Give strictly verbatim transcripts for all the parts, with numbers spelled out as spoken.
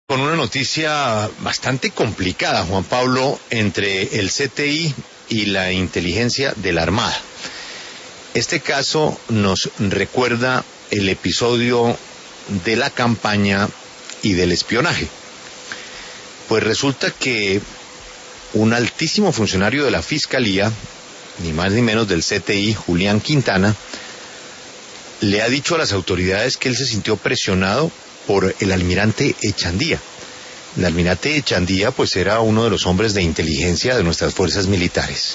Con una noticia bastante complicada, Juan Pablo, entre el C T I y la inteligencia de la Armada. Este caso nos recuerda el episodio de la campaña y del espionaje. Pues resulta que un altísimo funcionario de la Fiscalía, ni más ni menos del C T I, Julián Quintana, le ha dicho a las autoridades que él se sintió presionado por el almirante Echandía. El almirante Echandía pues era uno de los hombres de inteligencia de nuestras fuerzas militares.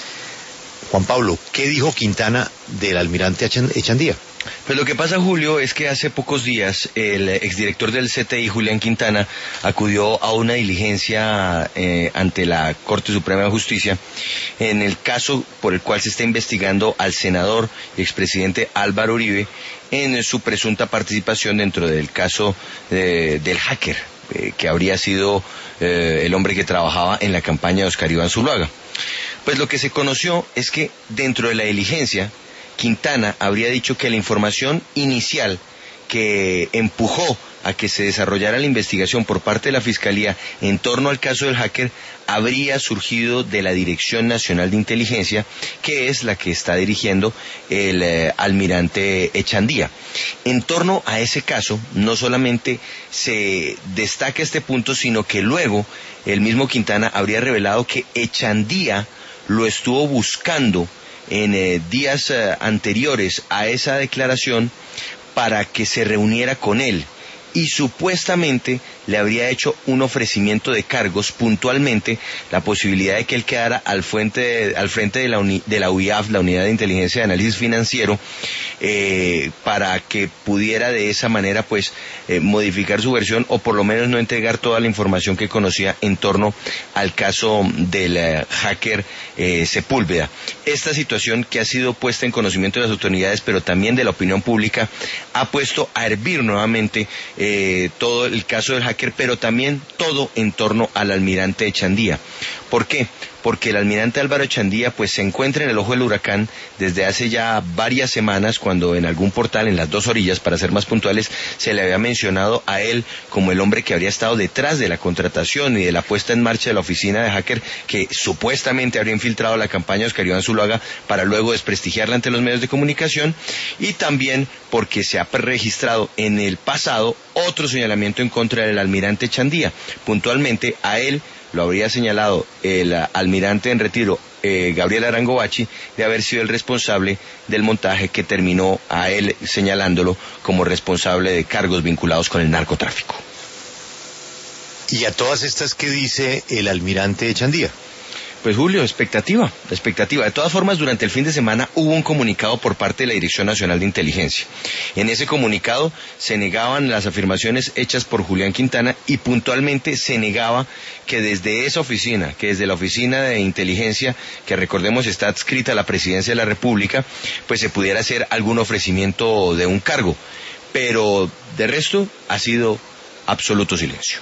Juan Pablo, ¿qué dijo Quintana del almirante Echandía? Pues lo que pasa, Julio, es que hace pocos días el exdirector del C T I, Julián Quintana, acudió a una diligencia eh, ante la Corte Suprema de Justicia en el caso por el cual se está investigando al senador y expresidente Álvaro Uribe en su presunta participación dentro del caso eh, del hacker, eh, que habría sido eh, el hombre que trabajaba en la campaña de Oscar Iván Zuluaga. Pues lo que se conoció es que dentro de la diligencia, Quintana habría dicho que la información inicial que empujó a que se desarrollara la investigación por parte de la Fiscalía en torno al caso del hacker habría surgido de la Dirección Nacional de Inteligencia, que es la que está dirigiendo el eh, almirante Echandía. En torno a ese caso, no solamente se destaca este punto, sino que luego el mismo Quintana habría revelado que Echandía lo estuvo buscando en eh, días eh, anteriores a esa declaración para que se reuniera con él y supuestamente le habría hecho un ofrecimiento de cargos, puntualmente la posibilidad de que él quedara al frente de, al frente de la, uni, de la U I A F, la Unidad de Inteligencia de Análisis Financiero, eh, para que pudiera de esa manera pues eh, modificar su versión o por lo menos no entregar toda la información que conocía en torno al caso del eh, hacker eh, Sepúlveda. Esta situación, que ha sido puesta en conocimiento de las autoridades pero también de la opinión pública, ha puesto a hervir nuevamente eh, todo el caso del hacker, pero también todo en torno al almirante Echandía. ¿Por qué? Porque el almirante Álvaro Echandía pues se encuentra en el ojo del huracán desde hace ya varias semanas, cuando en algún portal, en Las Dos Orillas, para ser más puntuales, se le había mencionado a él como el hombre que habría estado detrás de la contratación y de la puesta en marcha de la oficina de hacker que supuestamente habría infiltrado la campaña de Oscar Iván Zuluaga para luego desprestigiarla ante los medios de comunicación, y también porque se ha registrado en el pasado otro señalamiento en contra del almirante Echandía. Puntualmente a él lo habría señalado el uh, almirante en retiro, eh, Gabriel Arango Bachi, de haber sido el responsable del montaje que terminó a él señalándolo como responsable de cargos vinculados con el narcotráfico. ¿Y a todas estas qué dice el almirante Echandía? Pues Julio, expectativa, expectativa. De todas formas, durante el fin de semana hubo un comunicado por parte de la Dirección Nacional de Inteligencia. En ese comunicado se negaban las afirmaciones hechas por Julián Quintana y puntualmente se negaba que desde esa oficina, que desde la Oficina de Inteligencia, que recordemos está adscrita a la Presidencia de la República, pues se pudiera hacer algún ofrecimiento de un cargo. Pero de resto ha sido absoluto silencio.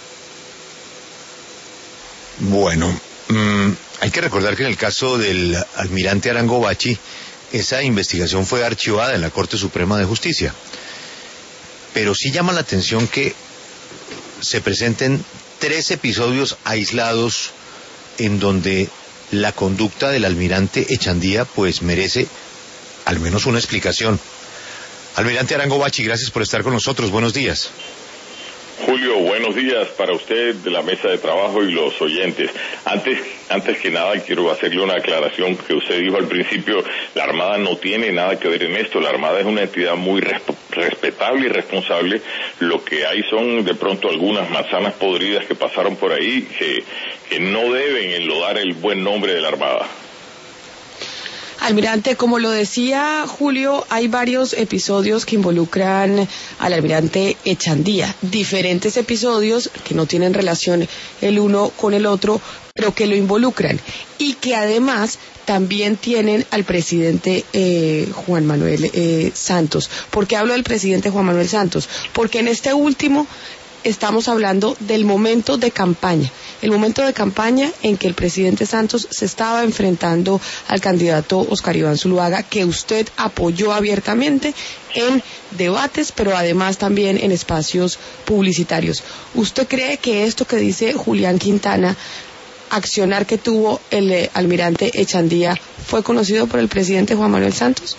Bueno, Mm, hay que recordar que en el caso del almirante Arango Bachi, esa investigación fue archivada en la Corte Suprema de Justicia. Pero sí llama la atención que se presenten tres episodios aislados en donde la conducta del almirante Echandía pues merece al menos una explicación. Almirante Arango Bachi, gracias por estar con nosotros. Buenos días. Julio, buenos días para usted, de la mesa de trabajo y los oyentes. Antes, antes que nada quiero hacerle una aclaración que usted dijo al principio. La Armada no tiene nada que ver en esto. La Armada es una entidad muy resp- respetable y responsable. Lo que hay son de pronto algunas manzanas podridas que pasaron por ahí que, que no deben enlodar el buen nombre de la Armada. Almirante, como lo decía Julio, hay varios episodios que involucran al almirante Echandía, diferentes episodios que no tienen relación el uno con el otro, pero que lo involucran y que además también tienen al presidente eh, Juan Manuel eh, Santos. ¿Por qué hablo del presidente Juan Manuel Santos? Porque en este último estamos hablando del momento de campaña, el momento de campaña en que el presidente Santos se estaba enfrentando al candidato Oscar Iván Zuluaga, que usted apoyó abiertamente en debates, pero además también en espacios publicitarios. ¿Usted cree que esto que dice Julián Quintana, accionar que tuvo el eh, almirante Echandía, fue conocido por el presidente Juan Manuel Santos?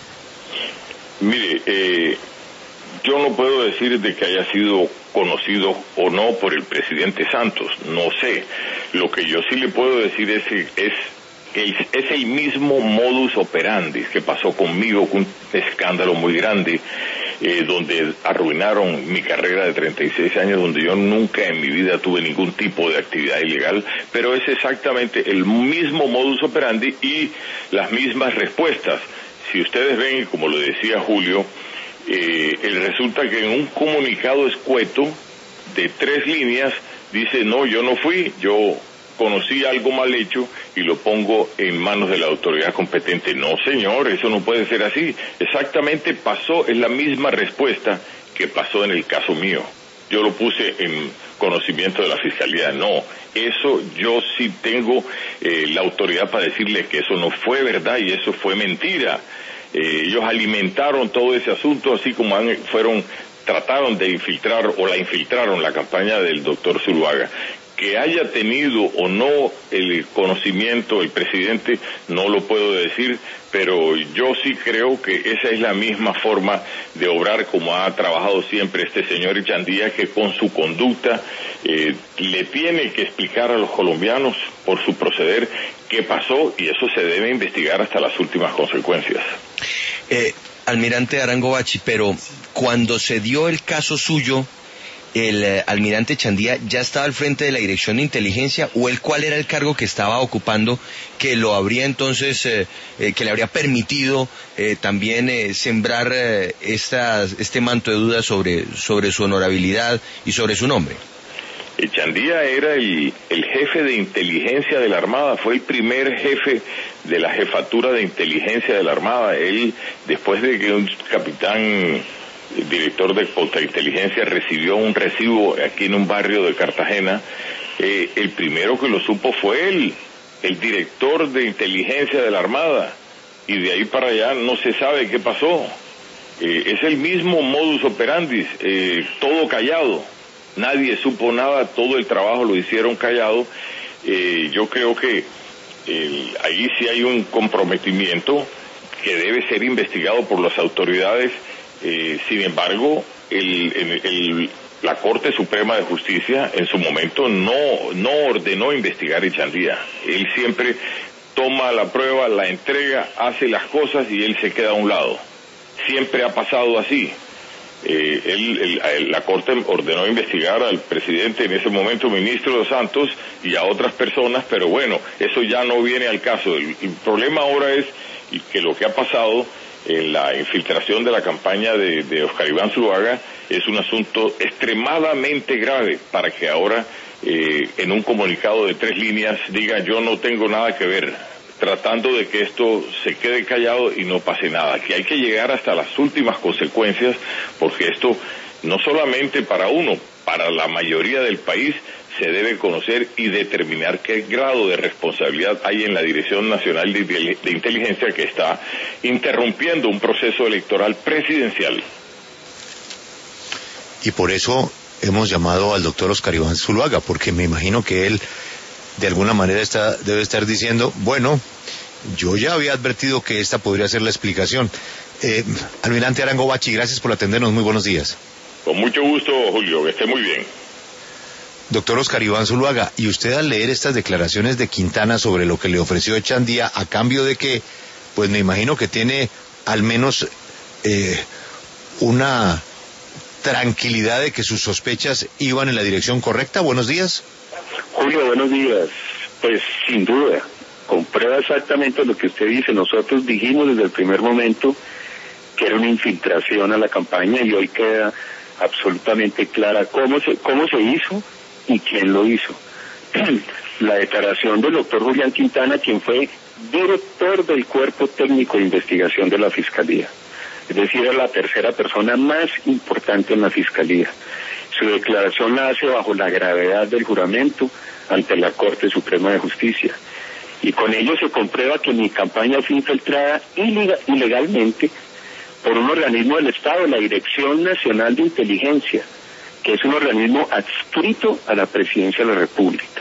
Mire, eh, yo no puedo decir de que haya sido conocido o no por el presidente Santos, no sé. Lo que yo sí le puedo decir es que es, es, es el mismo modus operandi que pasó conmigo, con un escándalo muy grande, eh, donde arruinaron mi carrera de treinta y seis años, donde yo nunca en mi vida tuve ningún tipo de actividad ilegal, pero es exactamente el mismo modus operandi y las mismas respuestas. Si ustedes ven, como lo decía Julio, eh, el resulta que en un comunicado escueto de tres líneas dice, no, yo no fui, yo conocí algo mal hecho y lo pongo en manos de la autoridad competente. No, señor, eso no puede ser así. Exactamente pasó, es la misma respuesta que pasó en el caso mío. Yo lo puse en conocimiento de la Fiscalía. No, eso yo sí tengo eh, la autoridad para decirle que eso no fue verdad y eso fue mentira. Eh, ellos alimentaron todo ese asunto, así como han, fueron, trataron de infiltrar o la infiltraron la campaña del doctor Zuluaga. Que haya tenido o no el conocimiento el presidente, no lo puedo decir, pero yo sí creo que esa es la misma forma de obrar como ha trabajado siempre este señor Echandía, que con su conducta eh, le tiene que explicar a los colombianos por su proceder qué pasó, y eso se debe investigar hasta las últimas consecuencias. Eh, almirante Arango Bachi, pero cuando se dio el caso suyo, el eh, almirante Echandía ya estaba al frente de la Dirección de Inteligencia, o el cuál era el cargo que estaba ocupando que lo habría entonces, eh, eh, que le habría permitido eh, también eh, sembrar eh, estas, este manto de dudas sobre, sobre su honorabilidad y sobre su nombre? Echandía era el, el jefe de inteligencia de la Armada, fue el primer jefe de la jefatura de inteligencia de la Armada. Él, después de que un capitán, el director de contrainteligencia, recibió un recibo aquí en un barrio de Cartagena, eh, el primero que lo supo fue él, el director de inteligencia de la Armada, y de ahí para allá no se sabe qué pasó. Eh, es el mismo modus operandi, eh, todo callado, nadie supo nada, todo el trabajo lo hicieron callado. Eh, yo creo que eh, ahí sí hay un comprometimiento que debe ser investigado por las autoridades. Eh, sin embargo, el, el, el, la Corte Suprema de Justicia en su momento no, no ordenó investigar a Echandía. Él siempre toma la prueba, la entrega, hace las cosas y él se queda a un lado. Siempre ha pasado así. Eh, él, el, la Corte ordenó investigar al presidente, en ese momento ministro de Santos, y a otras personas, pero bueno, eso ya no viene al caso. El, el problema ahora es que lo que ha pasado en la infiltración de la campaña de, de Oscar Iván Zuluaga es un asunto extremadamente grave para que ahora eh, en un comunicado de tres líneas diga yo no tengo nada que ver, tratando de que esto se quede callado y no pase nada, que hay que llegar hasta las últimas consecuencias, porque esto no solamente para uno, para la mayoría del país se debe conocer y determinar qué grado de responsabilidad hay en la Dirección Nacional de, de, de Inteligencia, que está interrumpiendo un proceso electoral presidencial. Y por eso hemos llamado al doctor Oscar Iván Zuluaga, porque me imagino que él de alguna manera está, debe estar diciendo, bueno, yo ya había advertido que esta podría ser la explicación. Eh, almirante Arango Bachi, gracias por atendernos, muy buenos días. Con mucho gusto, Julio, que esté muy bien. Doctor Oscar Iván Zuluaga, y usted al leer estas declaraciones de Quintana sobre lo que le ofreció Echandía, a cambio de que, pues me imagino que tiene al menos eh, una tranquilidad de que sus sospechas iban en la dirección correcta. Buenos días. Julio, buenos días. Pues sin duda, comprueba exactamente lo que usted dice. Nosotros dijimos desde el primer momento que era una infiltración a la campaña, y hoy queda absolutamente clara cómo se, cómo se hizo y quién lo hizo. La declaración del doctor Julián Quintana, quien fue director del Cuerpo Técnico de Investigación de la Fiscalía, es decir, era la tercera persona más importante en la Fiscalía. Su declaración la hace bajo la gravedad del juramento ante la Corte Suprema de Justicia. Y con ello se comprueba que mi campaña fue infiltrada ilegalmente por un organismo del Estado, la Dirección Nacional de Inteligencia, que es un organismo adscrito a la Presidencia de la República.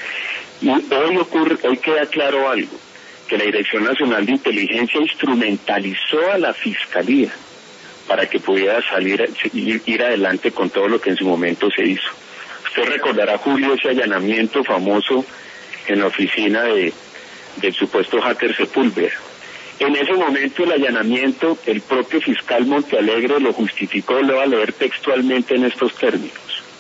Y hoy ocurre, hoy queda claro algo, que la Dirección Nacional de Inteligencia instrumentalizó a la Fiscalía para que pudiera salir, ir, ir adelante con todo lo que en su momento se hizo. Usted recordará, Julio, ese allanamiento famoso en la oficina de, del supuesto hacker Sepúlveda. En ese momento el allanamiento, el propio fiscal Montealegre lo justificó, lo voy a leer textualmente en estos términos.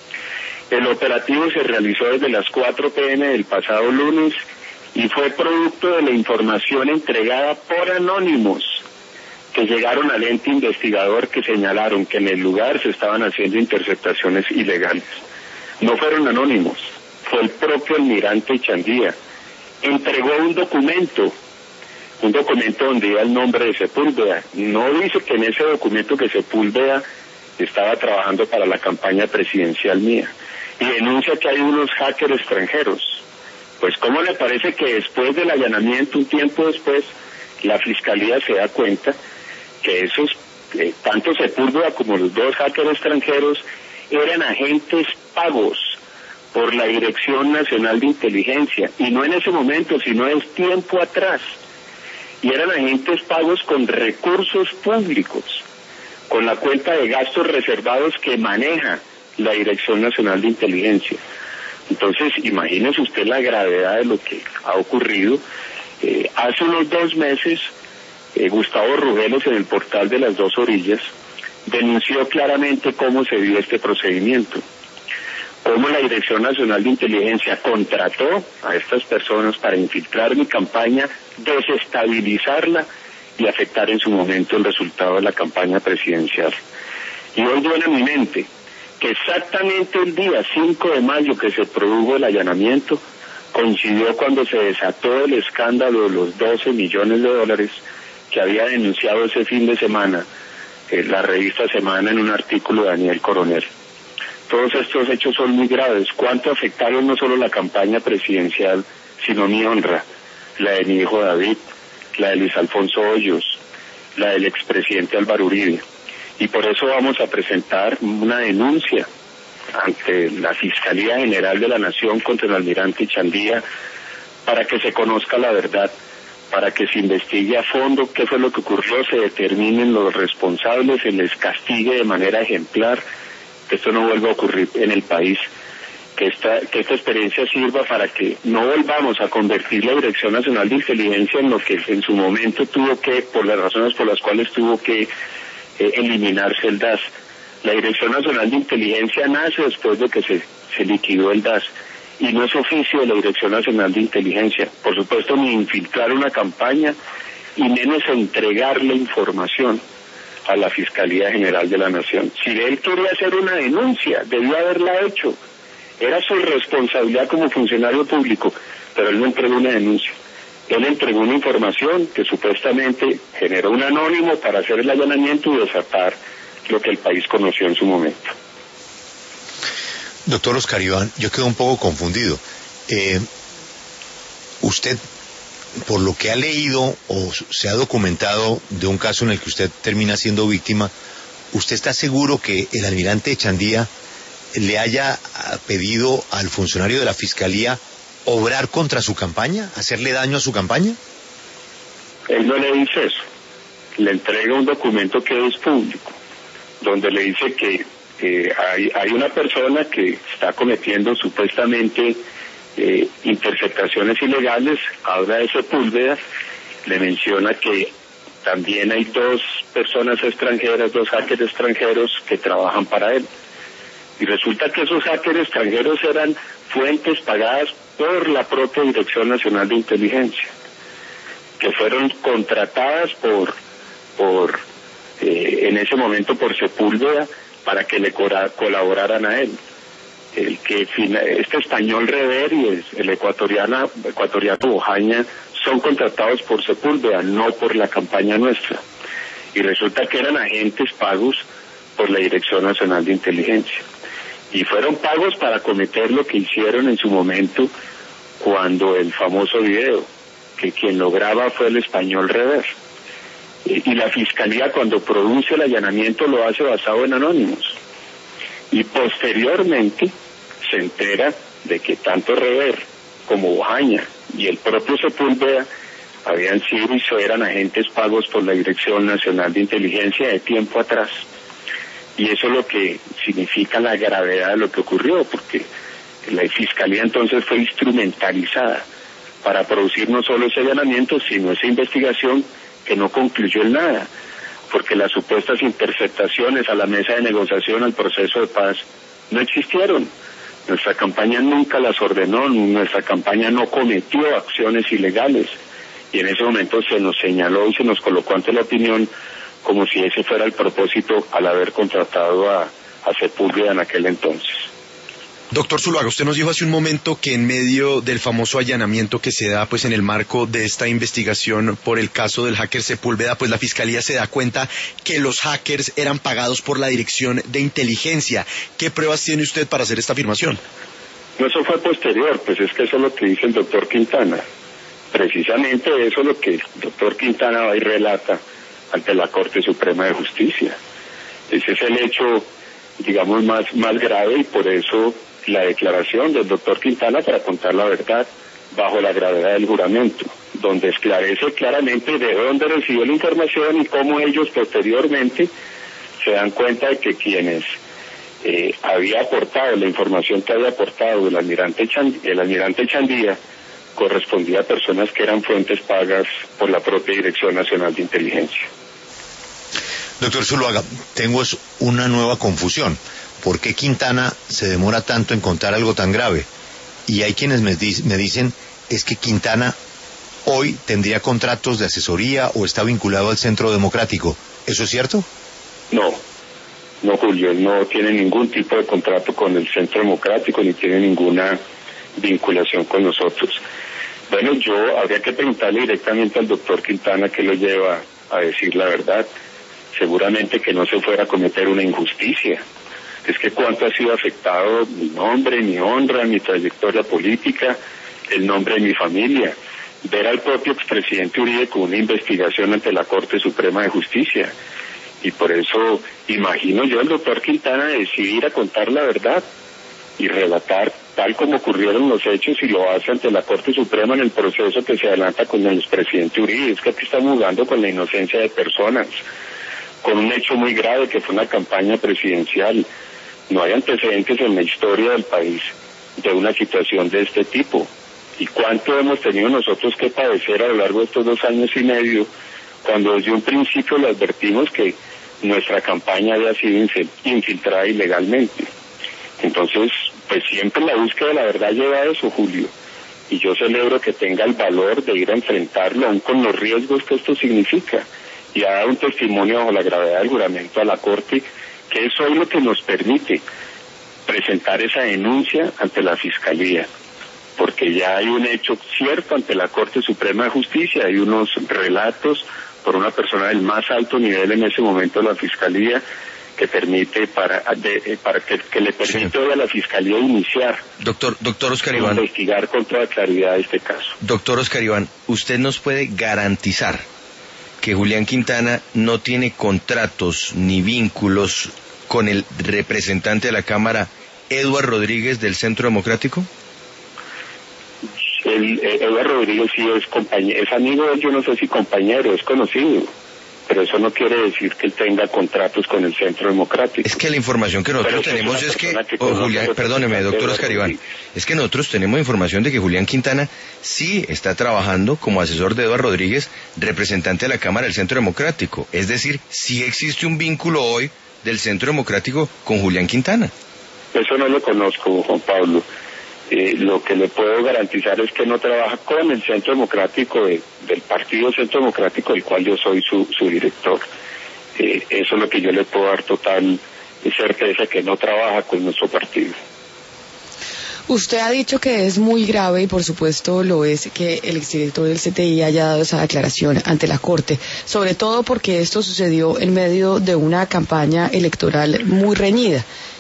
El operativo se realizó desde las cuatro pe eme del pasado lunes y fue producto de la información entregada por anónimos que llegaron al ente investigador, que señalaron que en el lugar se estaban haciendo interceptaciones ilegales. No fueron anónimos, fue el propio almirante Echandía. Entregó un documento, un documento donde iba el nombre de Sepúlveda. No dice que en ese documento que Sepúlveda estaba trabajando para la campaña presidencial mía. Y denuncia que hay unos hackers extranjeros. Pues ¿cómo le parece que después del allanamiento, un tiempo después, la Fiscalía se da cuenta que esos, eh, tanto Sepúlveda como los dos hackers extranjeros, eran agentes pagos por la Dirección Nacional de Inteligencia, y no en ese momento, sino es tiempo atrás, y eran agentes pagos con recursos públicos, con la cuenta de gastos reservados que maneja la Dirección Nacional de Inteligencia. Entonces, imagínese usted la gravedad de lo que ha ocurrido. Eh, hace unos dos meses, eh, Gustavo Rugeles, en el portal de Las Dos Orillas, denunció claramente cómo se dio este procedimiento, cómo la Dirección Nacional de Inteligencia contrató a estas personas para infiltrar mi campaña, desestabilizarla y afectar en su momento el resultado de la campaña presidencial. Y hoy viene a mi mente que exactamente el día cinco de mayo que se produjo el allanamiento, coincidió cuando se desató el escándalo de los doce millones de dólares que había denunciado ese fin de semana eh, la revista Semana en un artículo de Daniel Coronel. Todos estos hechos son muy graves. ¿Cuánto afectaron no solo la campaña presidencial, sino mi honra, la de mi hijo David, la de Luis Alfonso Hoyos, la del expresidente Álvaro Uribe? Y por eso vamos a presentar una denuncia ante la Fiscalía General de la Nación contra el almirante Echandía para que se conozca la verdad, para que se investigue a fondo qué fue lo que ocurrió, se determinen los responsables, se les castigue de manera ejemplar, que esto no vuelva a ocurrir en el país, que esta, que esta experiencia sirva para que no volvamos a convertir la Dirección Nacional de Inteligencia en lo que en su momento tuvo que, por las razones por las cuales tuvo que Eh, eliminarse el D A S. La Dirección Nacional de Inteligencia nace después de que se, se liquidó el D A S y no es oficio de la Dirección Nacional de Inteligencia, por supuesto, ni infiltrar una campaña y menos entregarle información a la Fiscalía General de la Nación. Si él quería hacer una denuncia, debió haberla hecho, era su responsabilidad como funcionario público, pero él no entregó una denuncia. Él entregó una información que supuestamente generó un anónimo para hacer el allanamiento y desatar lo que el país conoció en su momento. Doctor Oscar Iván, yo quedo un poco confundido. Eh, usted, por lo que ha leído o se ha documentado de un caso en el que usted termina siendo víctima, ¿usted está seguro que el almirante Echandía le haya pedido al funcionario de la Fiscalía obrar contra su campaña, hacerle daño a su campaña? Él no le dice eso. Le entrega un documento que es público, donde le dice que eh, hay, hay una persona que está cometiendo supuestamente eh, interceptaciones ilegales, habla de Sepúlveda, le menciona que también hay dos personas extranjeras, dos hackers extranjeros que trabajan para él. Y resulta que esos hackers extranjeros eran fuentes pagadas por la propia Dirección Nacional de Inteligencia, que fueron contratadas por, por eh, en ese momento por Sepúlveda para que le colaboraran a él. El que este español Rever y el, el ecuatoriano, ecuatoriano Bojaña son contratados por Sepúlveda, no por la campaña nuestra. Y resulta que eran agentes pagos por la Dirección Nacional de Inteligencia. Y fueron pagos para cometer lo que hicieron en su momento cuando el famoso video, que quien lo graba fue el español Rever. Y, y la Fiscalía cuando produce el allanamiento lo hace basado en anónimos. Y posteriormente se entera de que tanto Rever como Ojaña y el propio Sepúlveda habían sido y eran agentes pagos por la Dirección Nacional de Inteligencia de tiempo atrás. Y eso es lo que significa la gravedad de lo que ocurrió, porque la Fiscalía entonces fue instrumentalizada para producir no solo ese allanamiento, sino esa investigación que no concluyó en nada, porque las supuestas interceptaciones a la mesa de negociación, al proceso de paz, no existieron. Nuestra campaña nunca las ordenó, nuestra campaña no cometió acciones ilegales, y en ese momento se nos señaló y se nos colocó ante la opinión como si ese fuera el propósito al haber contratado a, a Sepúlveda en aquel entonces. Doctor Zuluaga, usted nos dijo hace un momento que en medio del famoso allanamiento que se da pues en el marco de esta investigación por el caso del hacker Sepúlveda, pues la Fiscalía se da cuenta que los hackers eran pagados por la Dirección de Inteligencia. ¿Qué pruebas tiene usted para hacer esta afirmación? No, eso fue posterior, pues es que eso es lo que dice el doctor Quintana. Precisamente eso es lo que el doctor Quintana va y relata ante la Corte Suprema de Justicia. Ese es el hecho, digamos, más, más grave, y por eso la declaración del doctor Quintana para contar la verdad bajo la gravedad del juramento, donde esclarece claramente de dónde recibió la información y cómo ellos posteriormente se dan cuenta de que quienes eh, había aportado, la información que había aportado el almirante, Chand- el almirante Chandía correspondía a personas que eran fuentes pagas por la propia Dirección Nacional de Inteligencia. Doctor Zuluaga, tengo una nueva confusión. ¿Por qué Quintana se demora tanto en contar algo tan grave? Y hay quienes me, di- me dicen, es que Quintana hoy tendría contratos de asesoría o está vinculado al Centro Democrático. ¿Eso es cierto? No, no, Julio, no tiene ningún tipo de contrato con el Centro Democrático ni tiene ninguna vinculación con nosotros. Bueno, yo habría que preguntarle directamente al doctor Quintana qué lo lleva a decir la verdad. Seguramente que no se fuera a cometer una injusticia. Es que cuánto ha sido afectado mi nombre, mi honra, mi trayectoria política, el nombre de mi familia. Ver al propio expresidente Uribe con una investigación ante la Corte Suprema de Justicia. Y por eso imagino yo al doctor Quintana decidir a contar la verdad y relatar tal como ocurrieron los hechos, y lo hace ante la Corte Suprema en el proceso que se adelanta con el expresidente Uribe. Es que aquí estamos jugando con la inocencia de personas, con un hecho muy grave que fue una campaña presidencial. No hay antecedentes en la historia del país de una situación de este tipo. ¿Y cuánto hemos tenido nosotros que padecer a lo largo de estos dos años y medio, cuando desde un principio le advertimos que nuestra campaña había sido infiltrada ilegalmente? Entonces, pues siempre la búsqueda de la verdad lleva a eso, Julio. Y yo celebro que tenga el valor de ir a enfrentarlo, aún con los riesgos que esto significa, y ha dado un testimonio bajo la gravedad del juramento a la Corte, que eso es lo que nos permite presentar esa denuncia ante la Fiscalía, porque ya hay un hecho cierto ante la Corte Suprema de Justicia, hay unos relatos por una persona del más alto nivel en ese momento de la Fiscalía, que permite para de, para que, que le permite sí. a la Fiscalía iniciar doctor doctor Oscar Iván, investigar con toda claridad este caso. Doctor Oscar Iván, ¿usted nos puede garantizar que Julián Quintana no tiene contratos ni vínculos con el representante de la Cámara, Eduardo Rodríguez, del Centro Democrático? El, el Eduardo Rodríguez sí es compañero, es amigo de él, yo no sé si compañero, es conocido, pero eso no quiere decir que él tenga contratos con el Centro Democrático. Es que la información que nosotros pero tenemos es que, que oh, Julián, perdóneme, doctor Oscar Iván, es que nosotros tenemos información de que Julián Quintana sí está trabajando como asesor de Eduardo Rodríguez, representante de la Cámara del Centro Democrático. Es decir, sí existe un vínculo hoy del Centro Democrático con Julián Quintana. Eso no lo conozco, Juan Pablo. Eh, lo que le puedo garantizar es que no trabaja con el Centro Democrático de, del Partido Centro Democrático, del cual yo soy su, su director. Eh, eso es lo que yo le puedo dar total certeza, que no trabaja con nuestro partido. Usted ha dicho que es muy grave, y por supuesto lo es, que el exdirector del C T I haya dado esa declaración ante la Corte, sobre todo porque esto sucedió en medio de una campaña electoral muy reñida.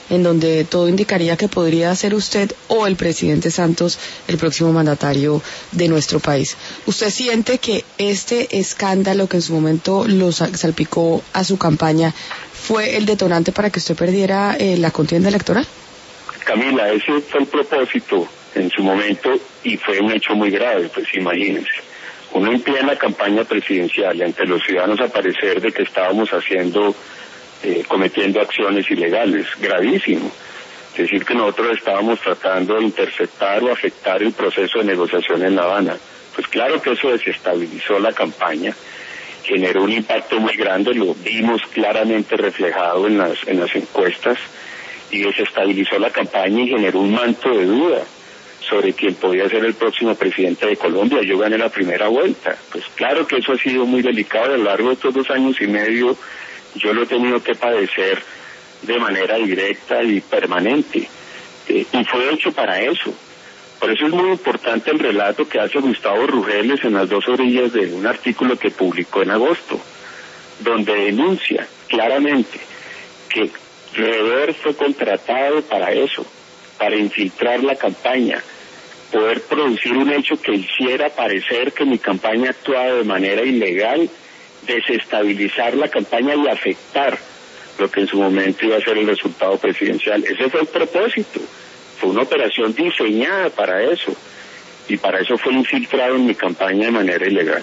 en donde todo indicaría que podría ser usted o el presidente Santos el próximo mandatario de nuestro país. ¿Usted siente que este escándalo que en su momento lo salpicó a su campaña fue el detonante para que usted perdiera eh, la contienda electoral? Camila, ese fue el propósito en su momento y fue un hecho muy grave, pues imagínense. Uno en plena campaña presidencial y ante los ciudadanos aparecer de que estábamos haciendo, eh, cometiendo acciones ilegales, gravísimo. Es decir, que nosotros estábamos tratando de interceptar o afectar el proceso de negociación en La Habana. Pues claro que eso desestabilizó la campaña, generó un impacto muy grande, lo vimos claramente reflejado en las, en las encuestas, y desestabilizó la campaña y generó un manto de duda sobre quién podía ser el próximo presidente de Colombia. Yo gané la primera vuelta. Pues claro que eso ha sido muy delicado. A lo largo de estos dos años y medio yo lo he tenido que padecer de manera directa y permanente. Eh, y fue hecho para eso. Por eso es muy importante el relato que hace Gustavo Rugeles en Las Dos Orillas de un artículo que publicó en agosto, donde denuncia claramente que Rever fue contratado para eso, para infiltrar la campaña, poder producir un hecho que hiciera parecer que mi campaña actuaba de manera ilegal, desestabilizar la campaña y afectar lo que en su momento iba a ser el resultado presidencial. Ese fue el propósito, fue una operación diseñada para eso, y para eso fue infiltrado en mi campaña de manera ilegal.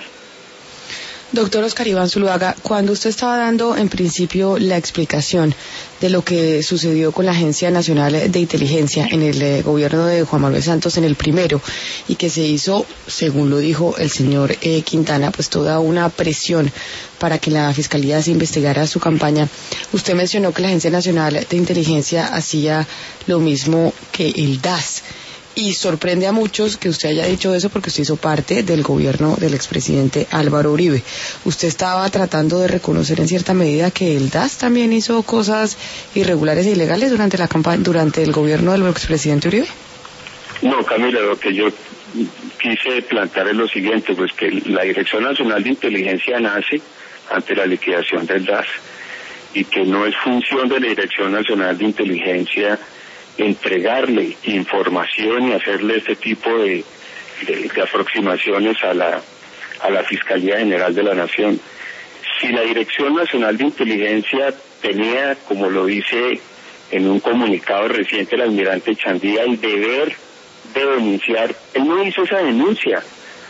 Doctor Oscar Iván Zuluaga, cuando usted estaba dando en principio la explicación de lo que sucedió con la Agencia Nacional de Inteligencia en el eh, gobierno de Juan Manuel Santos en el primero, y que se hizo, según lo dijo el señor eh, Quintana, pues toda una presión para que la Fiscalía se investigara su campaña, usted mencionó que la Agencia Nacional de Inteligencia hacía lo mismo que el D A S. Y sorprende a muchos que usted haya dicho eso porque usted hizo parte del gobierno del expresidente Álvaro Uribe. ¿Usted estaba tratando de reconocer en cierta medida que el D A S también hizo cosas irregulares e ilegales durante la campaña, durante el gobierno del expresidente Uribe? No, Camila, lo que yo quise plantear es lo siguiente, pues que la Dirección Nacional de Inteligencia nace ante la liquidación del D A S y que no es función de la Dirección Nacional de Inteligencia entregarle información y hacerle este tipo de, de, de aproximaciones a la a la Fiscalía General de la Nación. Si la Dirección Nacional de Inteligencia tenía, como lo dice en un comunicado reciente el almirante Chandía, el deber de denunciar, él no hizo esa denuncia.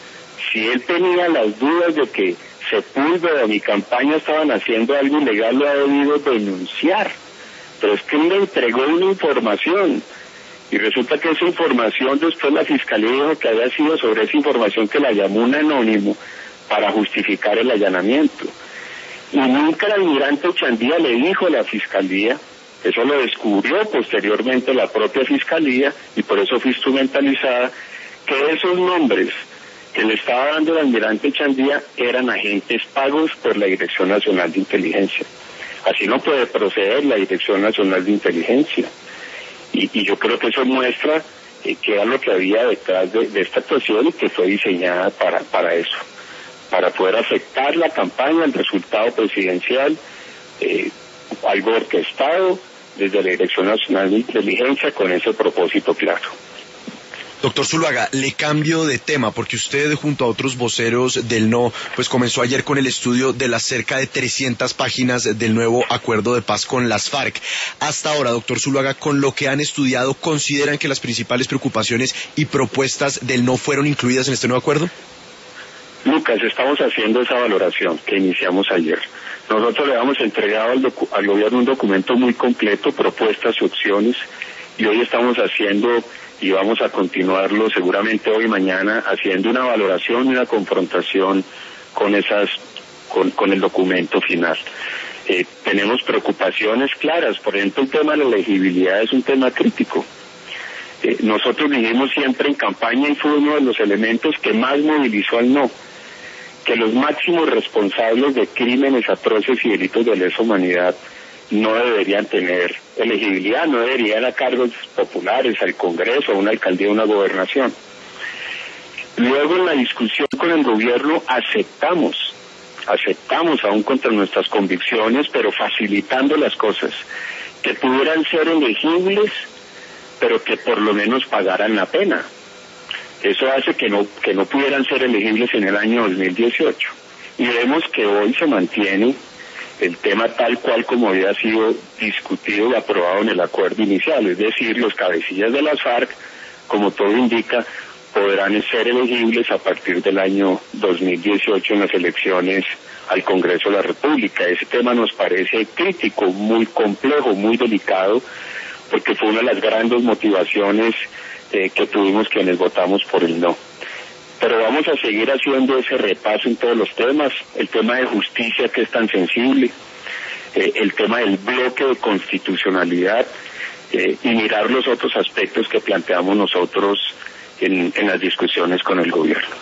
Si él tenía las dudas de que Sepúlveda o mi campaña estaban haciendo algo ilegal, lo ha debido denunciar. Pero es que él le entregó una información y resulta que esa información después la Fiscalía dijo que había sido sobre esa información que la llamó un anónimo para justificar el allanamiento. Y nunca el almirante Chandía le dijo a la Fiscalía, eso lo descubrió posteriormente la propia Fiscalía y por eso fue instrumentalizada, que esos nombres que le estaba dando el almirante Chandía eran agentes pagos por la Dirección Nacional de Inteligencia. Así no puede proceder la Dirección Nacional de Inteligencia. Y, y yo creo que eso muestra eh, qué era lo que había detrás de, de esta actuación y que fue diseñada para, para eso, para poder afectar la campaña, el resultado presidencial, eh, algo orquestado desde la Dirección Nacional de Inteligencia con ese propósito claro. Doctor Zuluaga, le cambio de tema porque usted junto a otros voceros del no, pues comenzó ayer con el estudio de las cerca de trescientas páginas del nuevo acuerdo de paz con las FARC. Hasta ahora, doctor Zuluaga, con lo que han estudiado, ¿consideran que las principales preocupaciones y propuestas del no fueron incluidas en este nuevo acuerdo? Lucas, estamos haciendo esa valoración que iniciamos ayer. Nosotros le hemos entregado al, docu- al gobierno un documento muy completo, propuestas y opciones, y hoy estamos haciendo y vamos a continuarlo seguramente hoy y mañana haciendo una valoración y una confrontación con esas con, con el documento final. Eh, tenemos preocupaciones claras, por ejemplo el tema de la elegibilidad es un tema crítico. Eh, nosotros dijimos siempre en campaña y fue uno de los elementos que más movilizó al no, que los máximos responsables de crímenes atroces y delitos de lesa humanidad no deberían tener elegibilidad, no deberían ir a cargos populares, al Congreso, a una alcaldía, a una gobernación. Luego en la discusión con el gobierno aceptamos, aceptamos aún contra nuestras convicciones, pero facilitando las cosas, que pudieran ser elegibles, pero que por lo menos pagaran la pena. Eso hace que no, que no pudieran ser elegibles en el año dos mil dieciocho. Y vemos que hoy se mantiene el tema tal cual como había sido discutido y aprobado en el acuerdo inicial, es decir, los cabecillas de las FARC, como todo indica, podrán ser elegibles a partir del año dos mil dieciocho en las elecciones al Congreso de la República. Ese tema nos parece crítico, muy complejo, muy delicado, porque fue una de las grandes motivaciones eh, que tuvimos quienes votamos por el no. Pero vamos a seguir haciendo ese repaso en todos los temas, el tema de justicia que es tan sensible, eh, el tema del bloque de constitucionalidad eh, y mirar los otros aspectos que planteamos nosotros en, en las discusiones con el gobierno.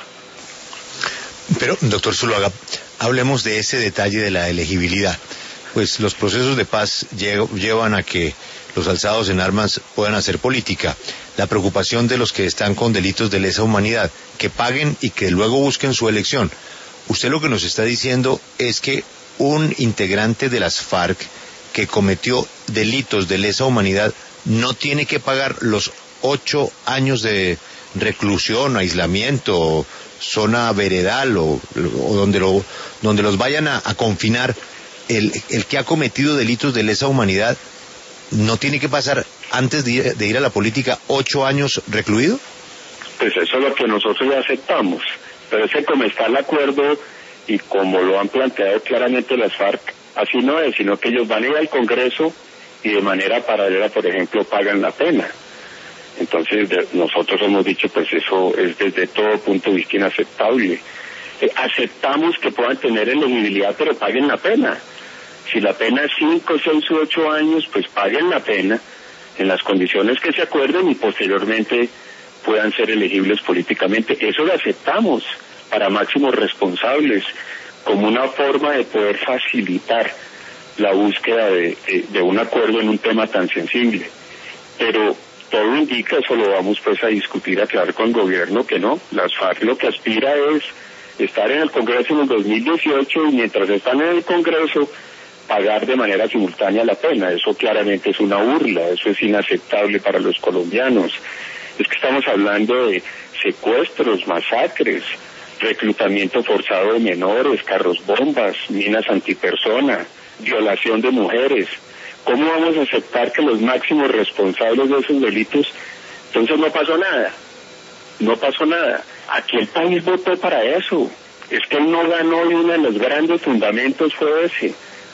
Pero, doctor Zuluaga, hablemos de ese detalle de la elegibilidad. Pues los procesos de paz llevan a que los alzados en armas puedan hacer política. La preocupación de los que están con delitos de lesa humanidad, que paguen y que luego busquen su elección. Usted lo que nos está diciendo es que un integrante de las FARC que cometió delitos de lesa humanidad no tiene que pagar los ocho años de reclusión, aislamiento, zona veredal o, o donde, lo, donde los vayan a, a confinar. El, el que ha cometido delitos de lesa humanidad no tiene que pasar antes de ir, de ir a la política ocho años recluido. Pues eso es lo que nosotros ya aceptamos, pero ese como está el acuerdo y como lo han planteado claramente las FARC, así no es, sino que ellos van a ir al Congreso y de manera paralela, por ejemplo, pagan la pena. Entonces de, nosotros hemos dicho, pues eso es desde todo punto de vista inaceptable. Eh, aceptamos que puedan tener elegibilidad, pero paguen la pena. Si la pena es cinco, seis u ocho años, pues paguen la pena en las condiciones que se acuerden y posteriormente puedan ser elegibles políticamente. Eso lo aceptamos para máximos responsables, como una forma de poder facilitar la búsqueda de, de, de un acuerdo en un tema tan sensible. Pero todo indica, eso lo vamos pues a discutir, a aclarar con el gobierno, que no, las FARC lo que aspira es estar en el Congreso en el dos mil dieciocho y mientras están en el Congreso pagar de manera simultánea la pena. Eso claramente es una burla, eso es inaceptable para los colombianos. Es que estamos hablando de secuestros, masacres, reclutamiento forzado de menores, carros bombas, minas antipersona, violación de mujeres. ¿Cómo vamos a aceptar que los máximos responsables de esos delitos? Entonces no pasó nada, no pasó nada. Aquí el país votó para eso. Es que él no ganó y uno de los grandes fundamentos fue ese.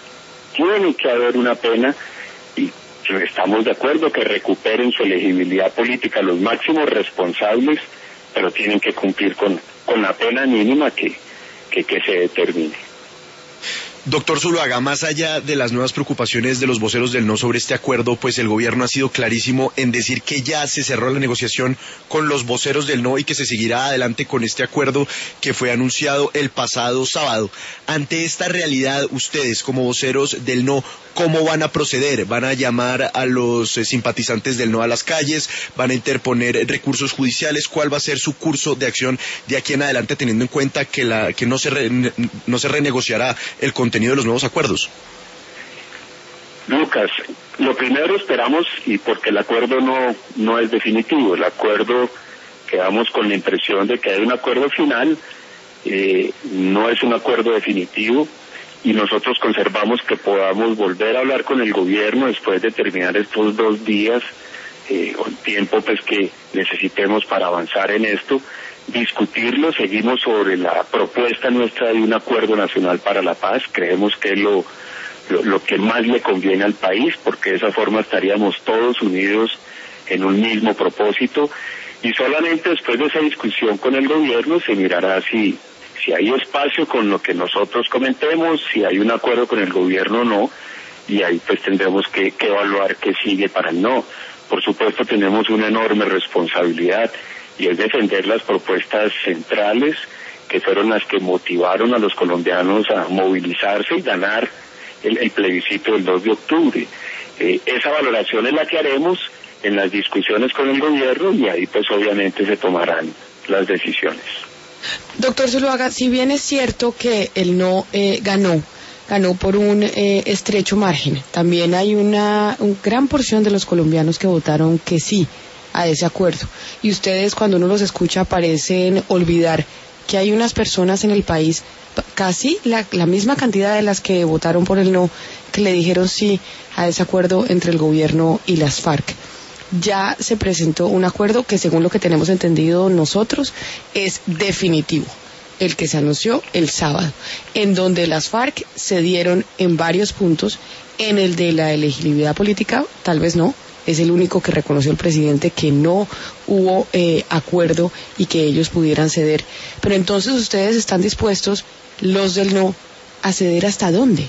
Tiene que haber una pena y estamos de acuerdo que recuperen su elegibilidad política los máximos responsables, pero tienen que cumplir con, con la pena mínima que, que, que se determine. Doctor Zuluaga, más allá de las nuevas preocupaciones de los voceros del no sobre este acuerdo, pues el gobierno ha sido clarísimo en decir que ya se cerró la negociación con los voceros del no y que se seguirá adelante con este acuerdo que fue anunciado el pasado sábado. Ante esta realidad, ustedes como voceros del no, ¿cómo van a proceder? ¿Van a llamar a los eh, simpatizantes del no a las calles? ¿Van a interponer recursos judiciales? ¿Cuál va a ser su curso de acción de aquí en adelante, teniendo en cuenta que, la, que no se re, no se renegociará el contenido de los nuevos acuerdos? Lucas, lo primero esperamos, y porque el acuerdo no, no es definitivo, el acuerdo, quedamos con la impresión de que hay un acuerdo final, eh, no es un acuerdo definitivo, y nosotros conservamos que podamos volver a hablar con el gobierno después de terminar estos dos días, eh, o el tiempo pues que necesitemos para avanzar en esto, discutirlo. Seguimos sobre la propuesta nuestra de un acuerdo nacional para la paz. Creemos que es lo, lo, lo que más le conviene al país, porque de esa forma estaríamos todos unidos en un mismo propósito, y solamente después de esa discusión con el gobierno se mirará si, si hay espacio con lo que nosotros comentemos, si hay un acuerdo con el gobierno o no, y ahí pues tendremos que, que evaluar qué sigue para el no. Por supuesto tenemos una enorme responsabilidad, y es defender las propuestas centrales que fueron las que motivaron a los colombianos a movilizarse y ganar el, el plebiscito del dos de octubre. Eh, esa valoración es la que haremos en las discusiones con el gobierno y ahí pues obviamente se tomarán las decisiones. Doctor Zuluaga, si bien es cierto que el no eh, ganó, ganó por un eh, estrecho margen. También hay una, una gran porción de los colombianos que votaron que sí a ese acuerdo. Y ustedes, cuando uno los escucha, parecen olvidar que hay unas personas en el país, casi la, la misma cantidad de las que votaron por el no, que le dijeron sí a ese acuerdo entre el gobierno y las FARC. Ya se presentó un acuerdo que, según lo que tenemos entendido nosotros, es definitivo, el que se anunció el sábado, en donde las FARC cedieron en varios puntos. En el de la elegibilidad política, tal vez no, es el único que reconoció el presidente que no hubo eh, acuerdo y que ellos pudieran ceder. Pero entonces ustedes están dispuestos, los del no, a ceder hasta dónde?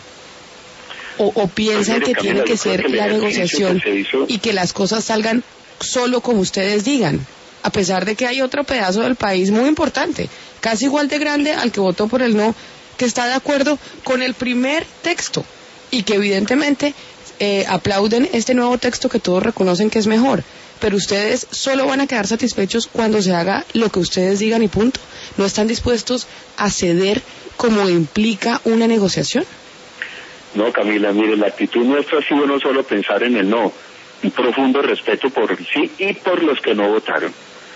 O, o piensan que tiene que ser la negociación y que las cosas salgan solo como ustedes digan, a pesar de que hay otro pedazo del país muy importante, casi igual de grande al que votó por el no, que está de acuerdo con el primer texto y que evidentemente eh, aplauden este nuevo texto que todos reconocen que es mejor, pero ustedes solo van a quedar satisfechos cuando se haga lo que ustedes digan y punto. ¿No están dispuestos a ceder como implica una negociación? No, Camila, mire, la actitud nuestra ha sido no solo pensar en el no, un profundo respeto por el sí y por los que no votaron.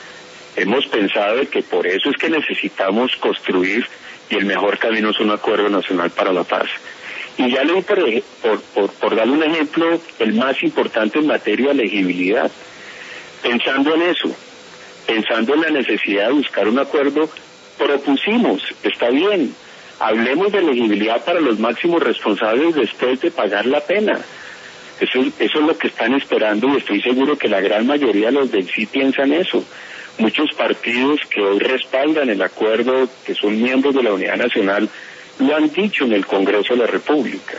Hemos pensado que por eso es que necesitamos construir, y el mejor camino es un acuerdo nacional para la paz. Y ya le por, por, por, por darle un ejemplo, el más importante en materia de elegibilidad. Pensando en eso, pensando en la necesidad de buscar un acuerdo, propusimos, está bien, hablemos de elegibilidad para los máximos responsables después de pagar la pena. Eso, eso es lo que están esperando y estoy seguro que la gran mayoría de los del sí piensan eso. Muchos partidos que hoy respaldan el acuerdo, que son miembros de la Unidad Nacional, lo han dicho en el Congreso de la República.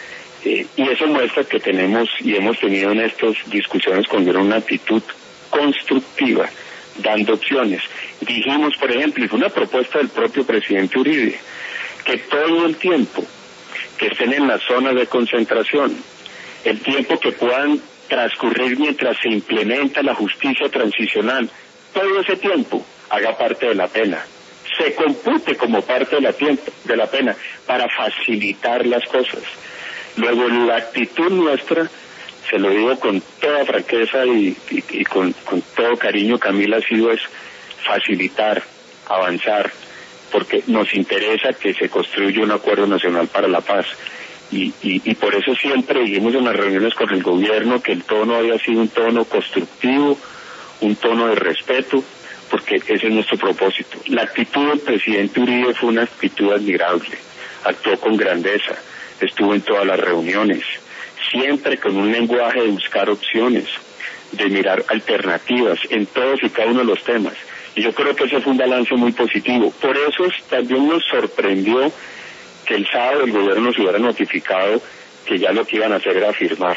Eh, y eso muestra que tenemos y hemos tenido en estas discusiones con una actitud constructiva, dando opciones. Dijimos, por ejemplo, y fue una propuesta del propio presidente Uribe, que todo el tiempo que estén en las zonas de concentración, el tiempo que puedan transcurrir mientras se implementa la justicia transicional, todo ese tiempo haga parte de la pena, se compute como parte de la, tiempo, de la pena para facilitar las cosas. Luego la actitud nuestra, se lo digo con toda franqueza y, y, y con, con todo cariño, Camila, ha sido es facilitar, avanzar, porque nos interesa que se construya un acuerdo nacional para la paz. Y, y, y por eso siempre dijimos en las reuniones con el gobierno que el tono había sido un tono constructivo, un tono de respeto, porque ese es nuestro propósito. La actitud del presidente Uribe fue una actitud admirable, actuó con grandeza, estuvo en todas las reuniones, siempre con un lenguaje de buscar opciones, de mirar alternativas en todos y cada uno de los temas. Y yo creo que ese fue un balance muy positivo. Por eso también nos sorprendió que el sábado el gobierno nos hubiera notificado que ya lo que iban a hacer era firmar,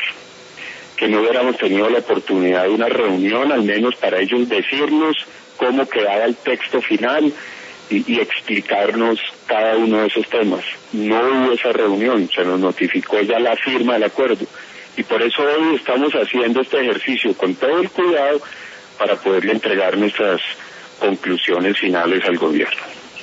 que no hubiéramos tenido la oportunidad de una reunión, al menos para ellos decirnos cómo quedaba el texto final y, y explicarnos cada uno de esos temas. No hubo esa reunión, se nos notificó ya la firma del acuerdo. Y por eso hoy estamos haciendo este ejercicio con todo el cuidado para poderle entregar nuestras conclusiones finales al gobierno.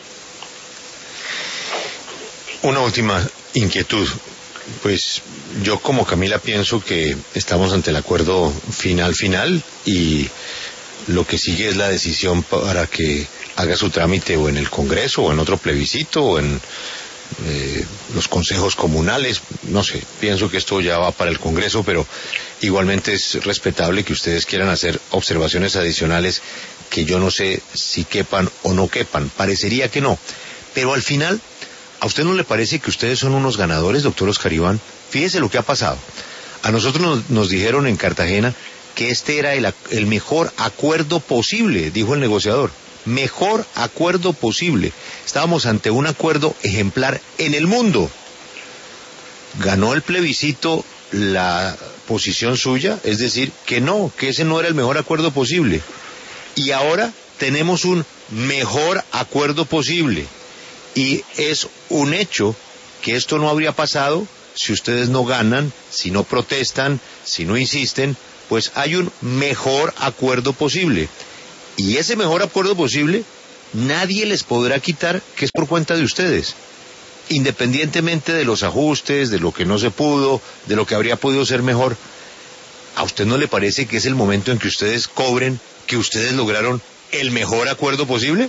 Una última inquietud. Pues yo como Camila pienso que estamos ante el acuerdo final final y lo que sigue es la decisión para que haga su trámite o en el Congreso o en otro plebiscito o en eh, los consejos comunales, no sé, pienso que esto ya va para el Congreso, pero igualmente es respetable que ustedes quieran hacer observaciones adicionales que yo no sé si quepan o no quepan, parecería que no, pero al final, ¿a usted no le parece que ustedes son unos ganadores, doctor Oscar Iván? Fíjese lo que ha pasado. A nosotros nos, nos dijeron en Cartagena que este era el, el mejor acuerdo posible, dijo el negociador. Mejor acuerdo posible. Estábamos ante un acuerdo ejemplar en el mundo. Ganó el plebiscito la posición suya, es decir, que no, que ese no era el mejor acuerdo posible. Y ahora tenemos un mejor acuerdo posible. Y es un hecho que esto no habría pasado si ustedes no ganan, si no protestan, si no insisten, pues hay un mejor acuerdo posible. Y ese mejor acuerdo posible, nadie les podrá quitar que es por cuenta de ustedes. independientemente de los ajustes, de lo que no se pudo, de lo que habría podido ser mejor, ¿a usted no le parece que es el momento en que ustedes cobren que ustedes lograron el mejor acuerdo posible?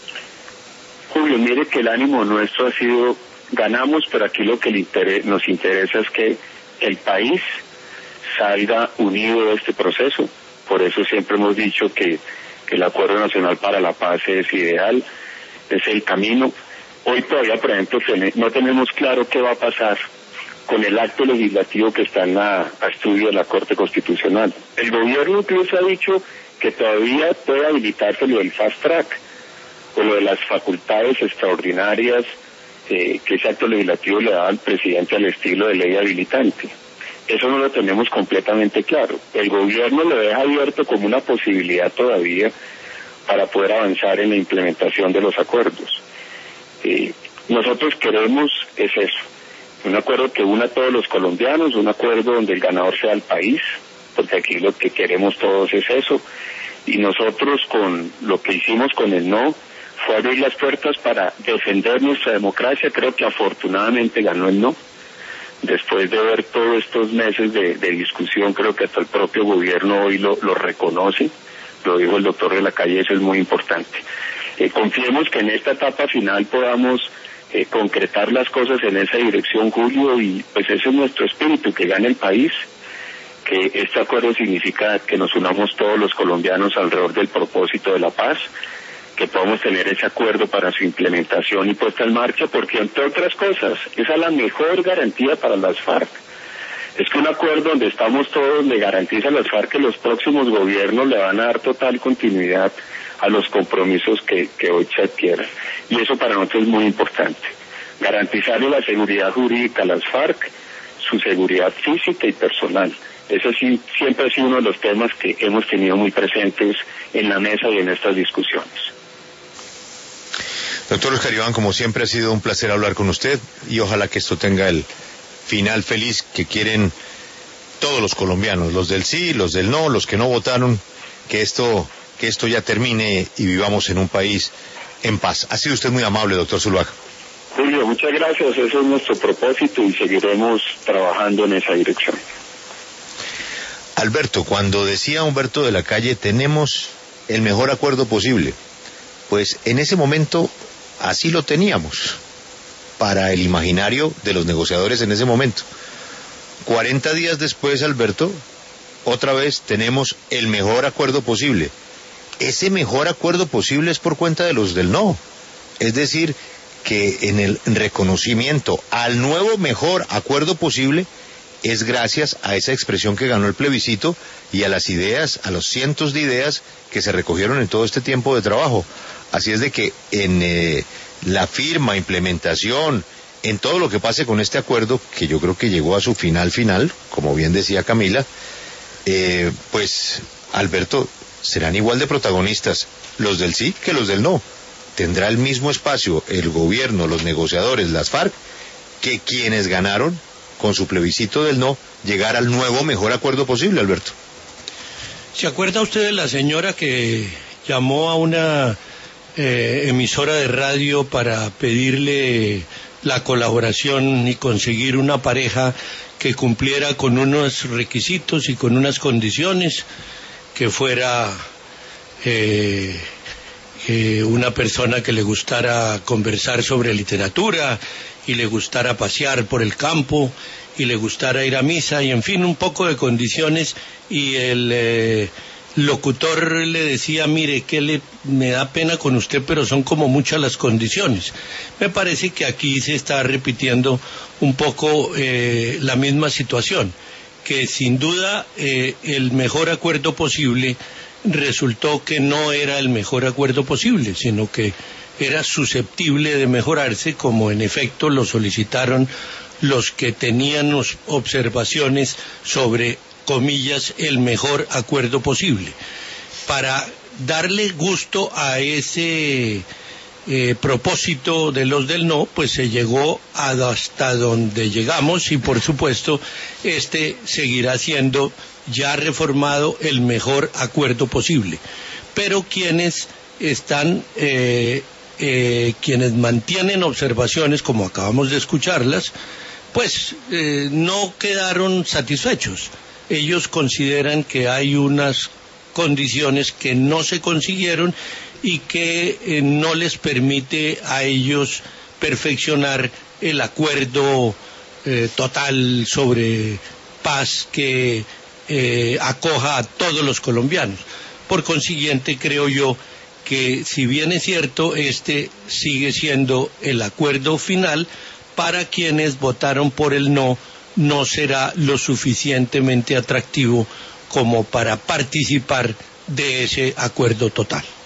Julio, mire que el ánimo nuestro ha sido, ganamos, pero aquí lo que le interesa, nos interesa es que el país salga unido de este proceso. Por eso siempre hemos dicho que, que el Acuerdo Nacional para la Paz es ideal, es el camino. Hoy todavía, por ejemplo, no tenemos claro qué va a pasar con el acto legislativo que está en la, a estudio de la Corte Constitucional. El gobierno incluso ha dicho que todavía puede habilitarse lo del fast track o lo de las facultades extraordinarias eh, que ese acto legislativo le da al presidente al estilo de ley habilitante. Eso no lo tenemos completamente claro. El gobierno lo deja abierto como una posibilidad todavía para poder avanzar en la implementación de los acuerdos. Eh, nosotros queremos es eso, un acuerdo que una a todos los colombianos, un acuerdo donde el ganador sea el país, porque aquí lo que queremos todos es eso, y nosotros con lo que hicimos con el no fue abrir las puertas para defender nuestra democracia. Creo que afortunadamente ganó el no. Después de ver todos estos meses de, de discusión, creo que hasta el propio gobierno hoy lo, lo reconoce, lo dijo el doctor de la Calle, eso es muy importante. Eh, confiemos que en esta etapa final podamos eh, concretar las cosas en esa dirección, Julio, y pues ese es nuestro espíritu, que gane el país, que este acuerdo significa que nos unamos todos los colombianos alrededor del propósito de la paz, que podamos tener ese acuerdo para su implementación y puesta en marcha, porque entre otras cosas, esa es la mejor garantía para las FARC. Es que un acuerdo donde estamos todos le garantiza a las FARC que los próximos gobiernos le van a dar total continuidad a los compromisos que, que hoy se adquieran. Y eso para nosotros es muy importante. Garantizarle la seguridad jurídica a las FARC, su seguridad física y personal. Ese sí, siempre ha sido uno de los temas que hemos tenido muy presentes en la mesa y en estas discusiones. Doctor Oscar Iván, como siempre ha sido un placer hablar con usted y ojalá que esto tenga el final feliz que quieren todos los colombianos, los del sí, los del no, los que no votaron, que esto, que esto ya termine y vivamos en un país en paz. Ha sido usted muy amable, doctor Zuluaga. Julio, muchas gracias, ese es nuestro propósito y seguiremos trabajando en esa dirección. Alberto, cuando decía Humberto de la Calle, tenemos el mejor acuerdo posible, pues en ese momento así lo teníamos, para el imaginario de los negociadores en ese momento. cuarenta días después, Alberto, otra vez tenemos el mejor acuerdo posible. Ese mejor acuerdo posible es por cuenta de los del no. Es decir, que en el reconocimiento al nuevo mejor acuerdo posible es gracias a esa expresión que ganó el plebiscito y a las ideas, a los cientos de ideas que se recogieron en todo este tiempo de trabajo. Así es de que en eh, la firma, implementación, en todo lo que pase con este acuerdo, que yo creo que llegó a su final final, como bien decía Camila, eh, pues, Alberto, serán igual de protagonistas los del sí que los del no. Tendrá el mismo espacio el gobierno, los negociadores, las FARC, que quienes ganaron con su plebiscito del no, llegar al nuevo mejor acuerdo posible, Alberto. ¿Se acuerda usted de la señora que llamó a una eh, emisora de radio para pedirle la colaboración y conseguir una pareja que cumpliera con unos requisitos y con unas condiciones, que fuera eh, eh, una persona que le gustara conversar sobre literatura y le gustara pasear por el campo y le gustara ir a misa y en fin un poco de condiciones, y el eh, locutor le decía, mire, que le, me da pena con usted, pero son como muchas las condiciones? Me parece que aquí se está repitiendo un poco eh, la misma situación, que sin duda eh, el mejor acuerdo posible resultó que no era el mejor acuerdo posible, sino que era susceptible de mejorarse, como en efecto lo solicitaron los que tenían observaciones sobre, comillas, el mejor acuerdo posible. Para darle gusto a ese eh, propósito de los del no, pues se llegó hasta donde llegamos, y por supuesto este seguirá siendo, ya reformado, el mejor acuerdo posible. Pero quienes están eh, eh, quienes mantienen observaciones, como acabamos de escucharlas, pues eh, no quedaron satisfechos. Ellos consideran que hay unas condiciones que no se consiguieron y que eh, no les permite a ellos perfeccionar el acuerdo eh, total sobre paz que eh, acoja a todos los colombianos. Por consiguiente, creo yo que, si bien es cierto, este sigue siendo el acuerdo final, para quienes votaron por el no, no será lo suficientemente atractivo como para participar de ese acuerdo total.